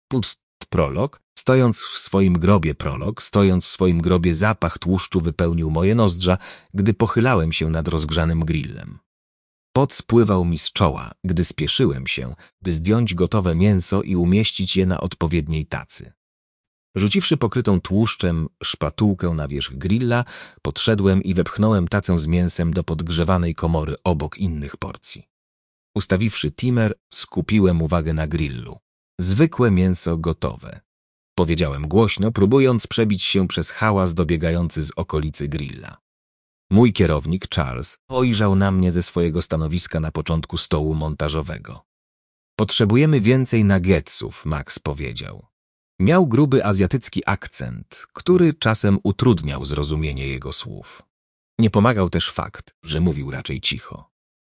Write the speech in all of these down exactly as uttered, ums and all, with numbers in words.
Pust prolog. Stojąc w swoim grobie prolog, stojąc w swoim grobie zapach tłuszczu wypełnił moje nozdrza, gdy pochylałem się nad rozgrzanym grillem. Pot spływał mi z czoła, gdy spieszyłem się, by zdjąć gotowe mięso i umieścić je na odpowiedniej tacy. Rzuciwszy pokrytą tłuszczem szpatułkę na wierzch grilla, podszedłem i wepchnąłem tacę z mięsem do podgrzewanej komory obok innych porcji. Ustawiwszy timer, skupiłem uwagę na grillu. Zwykłe mięso gotowe. Powiedziałem głośno, próbując przebić się przez hałas dobiegający z okolicy grilla. Mój kierownik, Charles, spojrzał na mnie ze swojego stanowiska na początku stołu montażowego. Potrzebujemy więcej nuggetsów, Max powiedział. Miał gruby azjatycki akcent, który czasem utrudniał zrozumienie jego słów. Nie pomagał też fakt, że mówił raczej cicho.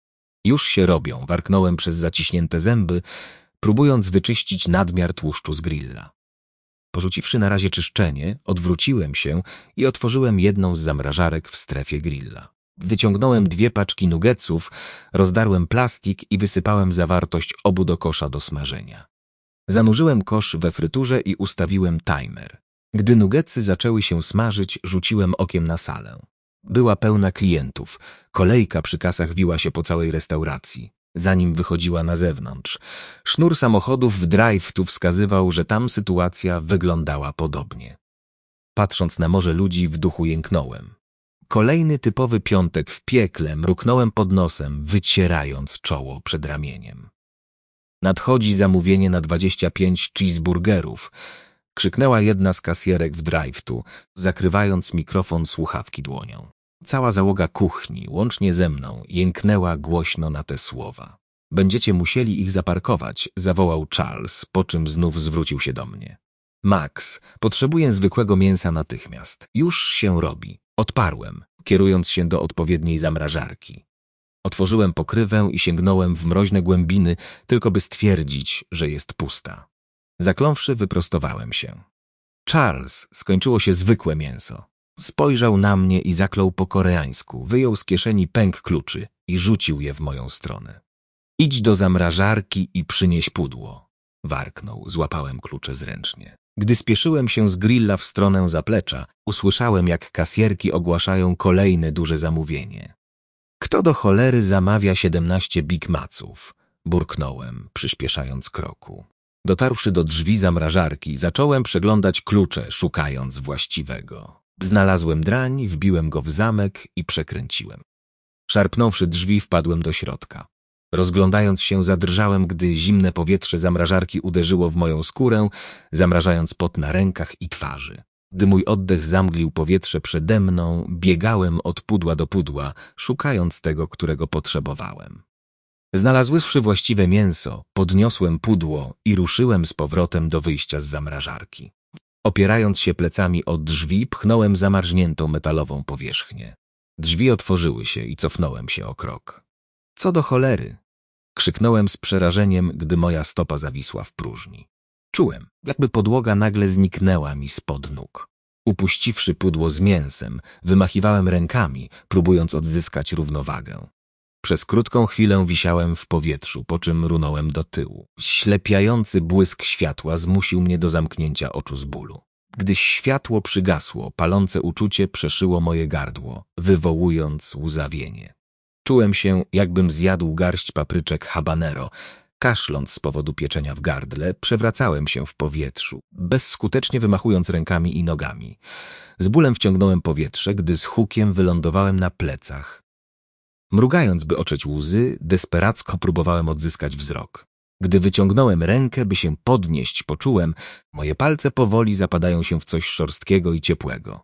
Już się robią, warknąłem przez zaciśnięte zęby, próbując wyczyścić nadmiar tłuszczu z grilla. Porzuciwszy na razie czyszczenie, odwróciłem się i otworzyłem jedną z zamrażarek w strefie grilla. Wyciągnąłem dwie paczki nuggetsów, rozdarłem plastik i wysypałem zawartość obu do kosza do smażenia. Zanurzyłem kosz we fryturze i ustawiłem timer. Gdy nuggetsy zaczęły się smażyć, rzuciłem okiem na salę. Była pełna klientów. Kolejka przy kasach wiła się po całej restauracji, zanim wychodziła na zewnątrz. Sznur samochodów w drive-tu wskazywał, że tam sytuacja wyglądała podobnie. Patrząc na morze ludzi, w duchu jęknąłem. Kolejny typowy piątek w piekle, mruknąłem pod nosem, wycierając czoło przed ramieniem. Nadchodzi zamówienie na dwadzieścia pięć cheeseburgerów, krzyknęła jedna z kasjerek w drive-tu, zakrywając mikrofon słuchawki dłonią. Cała załoga kuchni, łącznie ze mną, jęknęła głośno na te słowa. Będziecie musieli ich zaparkować, zawołał Charles, po czym znów zwrócił się do mnie. Max, potrzebuję zwykłego mięsa natychmiast. Już się robi. Odparłem, kierując się do odpowiedniej zamrażarki. Otworzyłem pokrywę i sięgnąłem w mroźne głębiny, tylko by stwierdzić, że jest pusta. Zakląwszy, wyprostowałem się. Charles, skończyło się zwykłe mięso. Spojrzał na mnie i zaklął po koreańsku, wyjął z kieszeni pęk kluczy i rzucił je w moją stronę. Idź do zamrażarki i przynieś pudło. Warknął, złapałem klucze zręcznie. Gdy spieszyłem się z grilla w stronę zaplecza, usłyszałem, jak kasjerki ogłaszają kolejne duże zamówienie. Kto do cholery zamawia siedemnaście Big Maców? Burknąłem, przyspieszając kroku. Dotarłszy do drzwi zamrażarki, zacząłem przeglądać klucze, szukając właściwego. Znalazłem drań, wbiłem go w zamek i przekręciłem. Szarpnąwszy drzwi, wpadłem do środka. Rozglądając się, zadrżałem, gdy zimne powietrze zamrażarki uderzyło w moją skórę, zamrażając pot na rękach i twarzy. Gdy mój oddech zamglił powietrze przede mną, biegałem od pudła do pudła, szukając tego, którego potrzebowałem. Znalazłszy właściwe mięso, podniosłem pudło i ruszyłem z powrotem do wyjścia z zamrażarki. Opierając się plecami o drzwi, pchnąłem zamarzniętą metalową powierzchnię. Drzwi otworzyły się i cofnąłem się o krok. Co do cholery! Krzyknąłem z przerażeniem, gdy moja stopa zawisła w próżni. Czułem, jakby podłoga nagle zniknęła mi spod nóg. Upuściwszy pudło z mięsem, wymachiwałem rękami, próbując odzyskać równowagę. Przez krótką chwilę wisiałem w powietrzu, po czym runąłem do tyłu. Ślepiający błysk światła zmusił mnie do zamknięcia oczu z bólu. Gdy światło przygasło, palące uczucie przeszyło moje gardło, wywołując łzawienie. Czułem się, jakbym zjadł garść papryczek habanero. Kaszląc z powodu pieczenia w gardle, przewracałem się w powietrzu, bezskutecznie wymachując rękami i nogami. Z bólem wciągnąłem powietrze, gdy z hukiem wylądowałem na plecach. Mrugając, by otrzeć łzy, desperacko próbowałem odzyskać wzrok. Gdy wyciągnąłem rękę, by się podnieść, poczułem, moje palce powoli zapadają się w coś szorstkiego i ciepłego.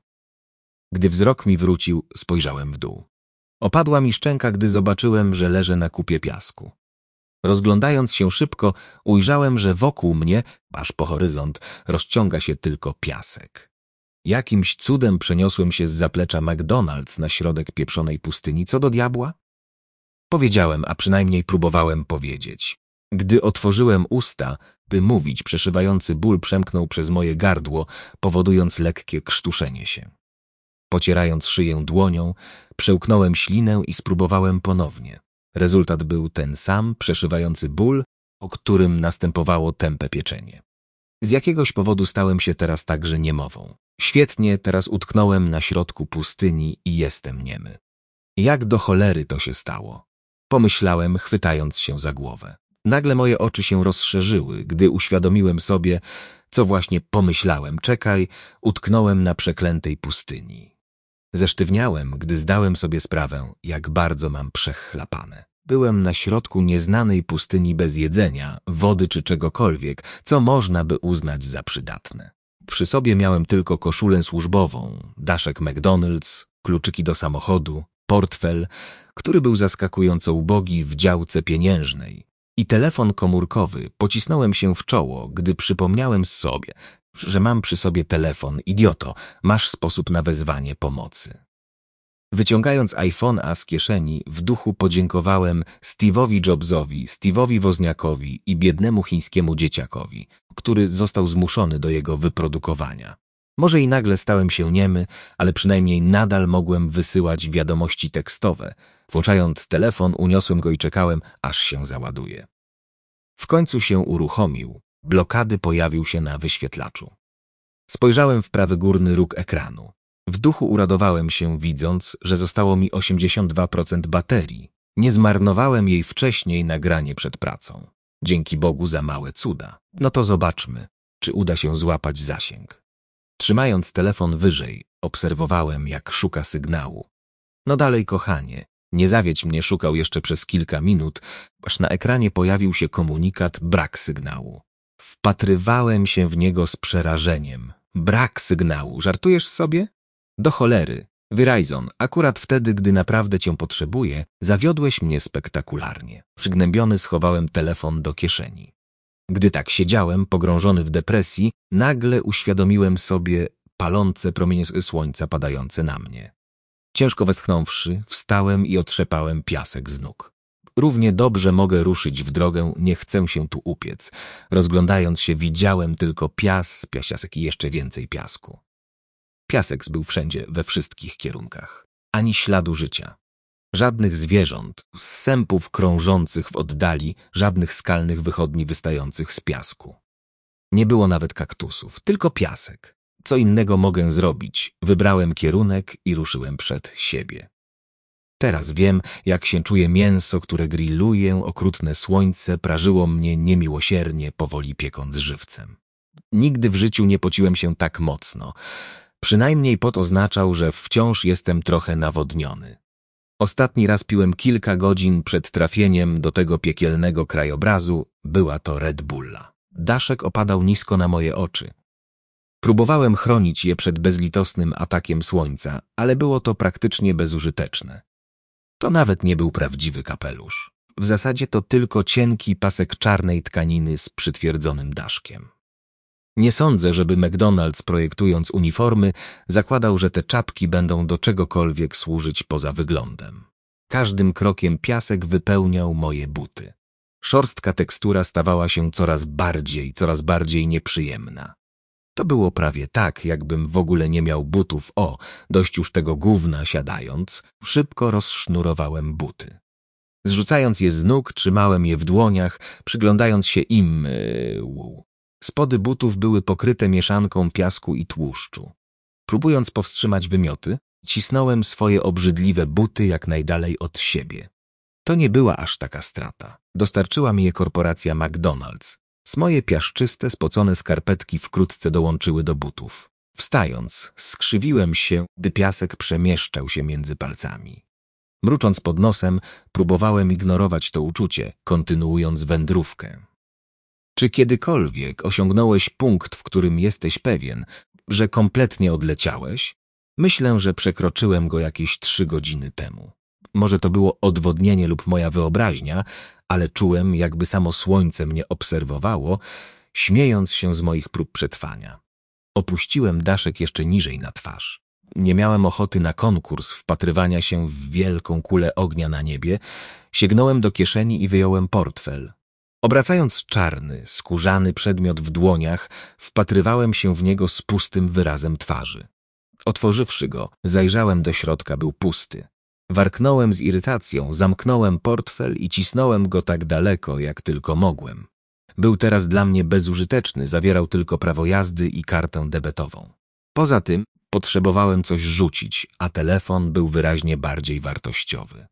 Gdy wzrok mi wrócił, spojrzałem w dół. Opadła mi szczęka, gdy zobaczyłem, że leżę na kupie piasku. Rozglądając się szybko, ujrzałem, że wokół mnie, aż po horyzont, rozciąga się tylko piasek. Jakimś cudem przeniosłem się z zaplecza McDonald's na środek pieprzonej pustyni. Co do diabła? Powiedziałem, a przynajmniej próbowałem powiedzieć. Gdy otworzyłem usta, by mówić, przeszywający ból przemknął przez moje gardło, powodując lekkie krztuszenie się. Pocierając szyję dłonią, przełknąłem ślinę i spróbowałem ponownie. Rezultat był ten sam, przeszywający ból, po którym następowało tępe pieczenie. Z jakiegoś powodu stałem się teraz także niemową. Świetnie, teraz utknąłem na środku pustyni i jestem niemy. Jak do cholery to się stało? Pomyślałem, chwytając się za głowę. Nagle moje oczy się rozszerzyły, gdy uświadomiłem sobie, co właśnie pomyślałem. Czekaj, utknąłem na przeklętej pustyni. Zesztywniałem, gdy zdałem sobie sprawę, jak bardzo mam przechlapane. Byłem na środku nieznanej pustyni bez jedzenia, wody czy czegokolwiek, co można by uznać za przydatne. Przy sobie miałem tylko koszulę służbową, daszek McDonald's, kluczyki do samochodu, portfel, który był zaskakująco ubogi w działce pieniężnej, i telefon komórkowy. Pocisnąłem się w czoło, gdy przypomniałem sobie, że mam przy sobie telefon. Idioto, masz sposób na wezwanie pomocy. Wyciągając iPhone'a z kieszeni, w duchu podziękowałem Steve'owi Jobsowi, Steve'owi Wozniakowi i biednemu chińskiemu dzieciakowi, który został zmuszony do jego wyprodukowania. Może i nagle stałem się niemy, ale przynajmniej nadal mogłem wysyłać wiadomości tekstowe. Włączając telefon, uniosłem go i czekałem, aż się załaduje. W końcu się uruchomił. Blokady pojawił się na wyświetlaczu. Spojrzałem w prawy górny róg ekranu. W duchu uradowałem się, widząc, że zostało mi osiemdziesiąt dwa procent baterii. Nie zmarnowałem jej wcześniej na granie przed pracą. Dzięki Bogu za małe cuda. No to zobaczmy, czy uda się złapać zasięg. Trzymając telefon wyżej, obserwowałem, jak szuka sygnału. No dalej, kochanie, nie zawiedź mnie, szukał jeszcze przez kilka minut, aż na ekranie pojawił się komunikat brak sygnału. Wpatrywałem się w niego z przerażeniem. Brak sygnału, żartujesz sobie? Do cholery. Verizon, akurat wtedy, gdy naprawdę cię potrzebuję, zawiodłeś mnie spektakularnie. Przygnębiony schowałem telefon do kieszeni. Gdy tak siedziałem, pogrążony w depresji, nagle uświadomiłem sobie palące promienie słońca padające na mnie. Ciężko westchnąwszy, wstałem i otrzepałem piasek z nóg. Równie dobrze mogę ruszyć w drogę, nie chcę się tu upiec. Rozglądając się, widziałem tylko pias, piasiasek i jeszcze więcej piasku. Piasek był wszędzie, we wszystkich kierunkach. Ani śladu życia. Żadnych zwierząt, sępów krążących w oddali, żadnych skalnych wychodni wystających z piasku. Nie było nawet kaktusów, tylko piasek. Co innego mogę zrobić? Wybrałem kierunek i ruszyłem przed siebie. Teraz wiem, jak się czuje mięso, które grilluje, okrutne słońce prażyło mnie niemiłosiernie, powoli piekąc żywcem. Nigdy w życiu nie pociłem się tak mocno. Przynajmniej pot oznaczał, że wciąż jestem trochę nawodniony. Ostatni raz piłem kilka godzin przed trafieniem do tego piekielnego krajobrazu. Była to Red Bulla. Daszek opadał nisko na moje oczy. Próbowałem chronić je przed bezlitosnym atakiem słońca, ale było to praktycznie bezużyteczne. To nawet nie był prawdziwy kapelusz. W zasadzie to tylko cienki pasek czarnej tkaniny z przytwierdzonym daszkiem. Nie sądzę, żeby McDonald's, projektując uniformy, zakładał, że te czapki będą do czegokolwiek służyć poza wyglądem. Każdym krokiem piasek wypełniał moje buty. Szorstka tekstura stawała się coraz bardziej, coraz bardziej nieprzyjemna. To było prawie tak, jakbym w ogóle nie miał butów. O, dość już tego gówna siadając, szybko rozsznurowałem buty. Zrzucając je z nóg, trzymałem je w dłoniach, przyglądając się im. Yy, Spody butów były pokryte mieszanką piasku i tłuszczu. Próbując powstrzymać wymioty, cisnąłem swoje obrzydliwe buty jak najdalej od siebie. To nie była aż taka strata. Dostarczyła mi je korporacja McDonald's. Z moje piaszczyste, spocone skarpetki wkrótce dołączyły do butów. Wstając, skrzywiłem się, gdy piasek przemieszczał się między palcami. Mrucząc pod nosem, próbowałem ignorować to uczucie, kontynuując wędrówkę. Czy kiedykolwiek osiągnąłeś punkt, w którym jesteś pewien, że kompletnie odleciałeś? Myślę, że przekroczyłem go jakieś trzy godziny temu. Może to było odwodnienie lub moja wyobraźnia, ale czułem, jakby samo słońce mnie obserwowało, śmiejąc się z moich prób przetrwania. Opuściłem daszek jeszcze niżej na twarz. Nie miałem ochoty na konkurs wpatrywania się w wielką kulę ognia na niebie. Sięgnąłem do kieszeni i wyjąłem portfel. Obracając czarny, skórzany przedmiot w dłoniach, wpatrywałem się w niego z pustym wyrazem twarzy. Otworzywszy go, zajrzałem do środka, był pusty. Warknąłem z irytacją, zamknąłem portfel i cisnąłem go tak daleko, jak tylko mogłem. Był teraz dla mnie bezużyteczny, zawierał tylko prawo jazdy i kartę debetową. Poza tym potrzebowałem coś rzucić, a telefon był wyraźnie bardziej wartościowy.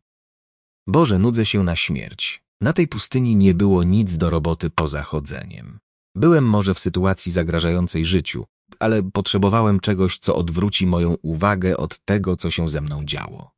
Boże, nudzę się na śmierć. Na tej pustyni nie było nic do roboty poza chodzeniem. Byłem może w sytuacji zagrażającej życiu, ale potrzebowałem czegoś, co odwróci moją uwagę od tego, co się ze mną działo.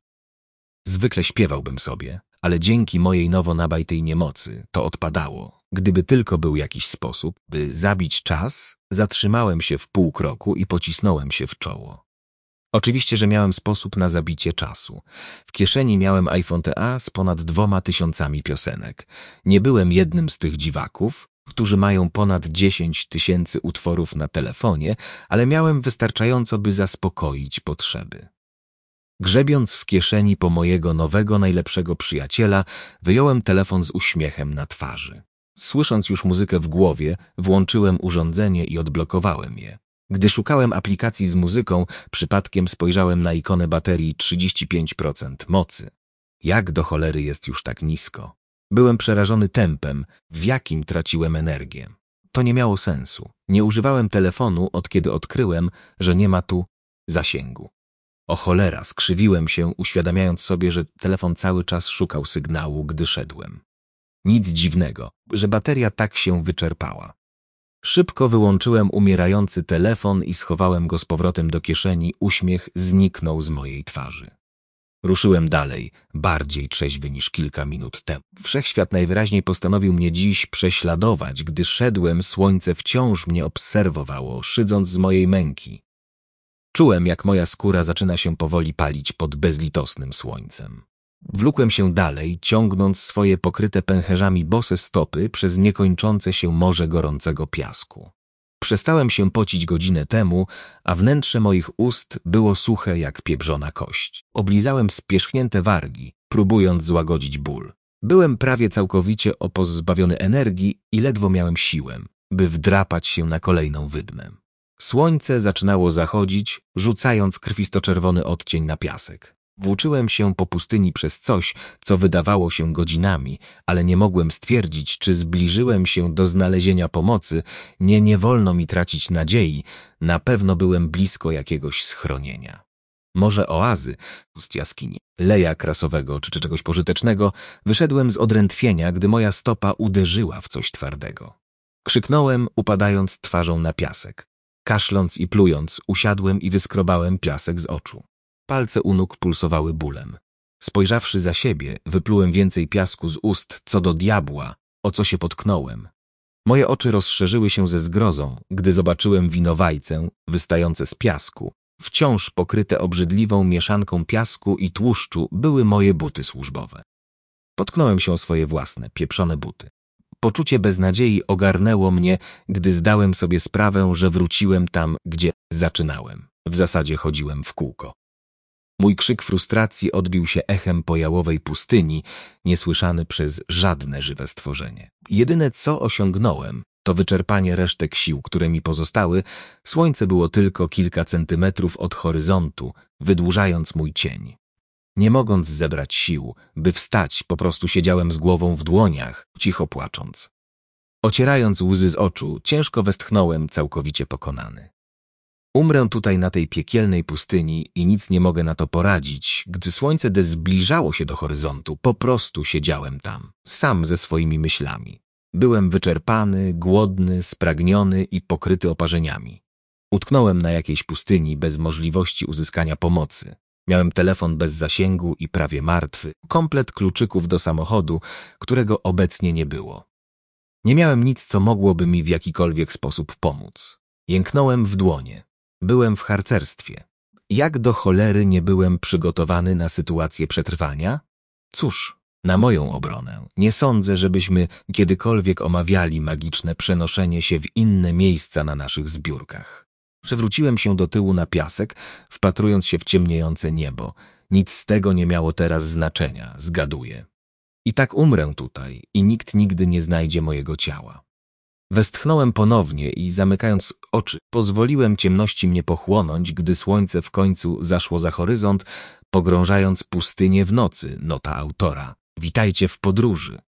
Zwykle śpiewałbym sobie, ale dzięki mojej nowo nabajtej niemocy to odpadało. Gdyby tylko był jakiś sposób, by zabić czas, zatrzymałem się w pół kroku i pocisnąłem się w czoło. Oczywiście, że miałem sposób na zabicie czasu. W kieszeni miałem iPhone T A z ponad dwoma tysiącami piosenek. Nie byłem jednym z tych dziwaków, którzy mają ponad dziesięć tysięcy utworów na telefonie, ale miałem wystarczająco, by zaspokoić potrzeby. Grzebiąc w kieszeni po mojego nowego, najlepszego przyjaciela, wyjąłem telefon z uśmiechem na twarzy. Słysząc już muzykę w głowie, włączyłem urządzenie i odblokowałem je. Gdy szukałem aplikacji z muzyką, przypadkiem spojrzałem na ikonę baterii trzydzieści pięć procent mocy. Jak do cholery jest już tak nisko? Byłem przerażony tempem, w jakim traciłem energię. To nie miało sensu. Nie używałem telefonu, od kiedy odkryłem, że nie ma tu zasięgu. O cholera, skrzywiłem się, uświadamiając sobie, że telefon cały czas szukał sygnału, gdy szedłem. Nic dziwnego, że bateria tak się wyczerpała. Szybko wyłączyłem umierający telefon i schowałem go z powrotem do kieszeni. Uśmiech zniknął z mojej twarzy. Ruszyłem dalej, bardziej trzeźwy niż kilka minut temu. Wszechświat najwyraźniej postanowił mnie dziś prześladować. Gdy szedłem, słońce wciąż mnie obserwowało, szydząc z mojej męki. Czułem, jak moja skóra zaczyna się powoli palić pod bezlitosnym słońcem. Wlókłem się dalej, ciągnąc swoje pokryte pęcherzami bose stopy przez niekończące się morze gorącego piasku. Przestałem się pocić godzinę temu, a wnętrze moich ust było suche jak pieprzona kość. Oblizałem spierzchnięte wargi, próbując złagodzić ból. Byłem prawie całkowicie opozbawiony energii i ledwo miałem siłę, by wdrapać się na kolejną wydmę. Słońce zaczynało zachodzić, rzucając krwisto-czerwony odcień na piasek. Włóczyłem się po pustyni przez coś, co wydawało się godzinami, ale nie mogłem stwierdzić, czy zbliżyłem się do znalezienia pomocy. Nie, nie wolno mi tracić nadziei. Na pewno byłem blisko jakiegoś schronienia. Może oazy, pust jaskini, leja krasowego czy, czy czegoś pożytecznego. Wyszedłem z odrętwienia, gdy moja stopa uderzyła w coś twardego. Krzyknąłem, upadając twarzą na piasek. Kaszląc i plując, usiadłem i wyskrobałem piasek z oczu. Palce u nóg pulsowały bólem. Spojrzawszy za siebie, wyplułem więcej piasku z ust. Co do diabła, o co się potknąłem. Moje oczy rozszerzyły się ze zgrozą, gdy zobaczyłem winowajcę wystające z piasku. Wciąż pokryte obrzydliwą mieszanką piasku i tłuszczu były moje buty służbowe. Potknąłem się o swoje własne, pieprzone buty. Poczucie beznadziei ogarnęło mnie, gdy zdałem sobie sprawę, że wróciłem tam, gdzie zaczynałem. W zasadzie chodziłem w kółko. Mój krzyk frustracji odbił się echem po jałowej pustyni, niesłyszany przez żadne żywe stworzenie. Jedyne, co osiągnąłem, to wyczerpanie resztek sił, które mi pozostały. Słońce było tylko kilka centymetrów od horyzontu, wydłużając mój cień. Nie mogąc zebrać sił, by wstać, po prostu siedziałem z głową w dłoniach, cicho płacząc. Ocierając łzy z oczu, ciężko westchnąłem, całkowicie pokonany. Umrę tutaj na tej piekielnej pustyni i nic nie mogę na to poradzić. Gdy słońce de zbliżało się do horyzontu, po prostu siedziałem tam, sam ze swoimi myślami. Byłem wyczerpany, głodny, spragniony i pokryty oparzeniami. Utknąłem na jakiejś pustyni bez możliwości uzyskania pomocy. Miałem telefon bez zasięgu i prawie martwy, komplet kluczyków do samochodu, którego obecnie nie było. Nie miałem nic, co mogłoby mi w jakikolwiek sposób pomóc. Jęknąłem w dłonie. Byłem w harcerstwie. Jak do cholery nie byłem przygotowany na sytuację przetrwania? Cóż, na moją obronę, nie sądzę, żebyśmy kiedykolwiek omawiali magiczne przenoszenie się w inne miejsca na naszych zbiórkach. Przewróciłem się do tyłu na piasek, wpatrując się w ciemniejące niebo. Nic z tego nie miało teraz znaczenia, zgaduję. I tak umrę tutaj i nikt nigdy nie znajdzie mojego ciała. Westchnąłem ponownie i zamykając oczy, pozwoliłem ciemności mnie pochłonąć, gdy słońce w końcu zaszło za horyzont, pogrążając pustynię w nocy, nota autora. Witajcie w podróży.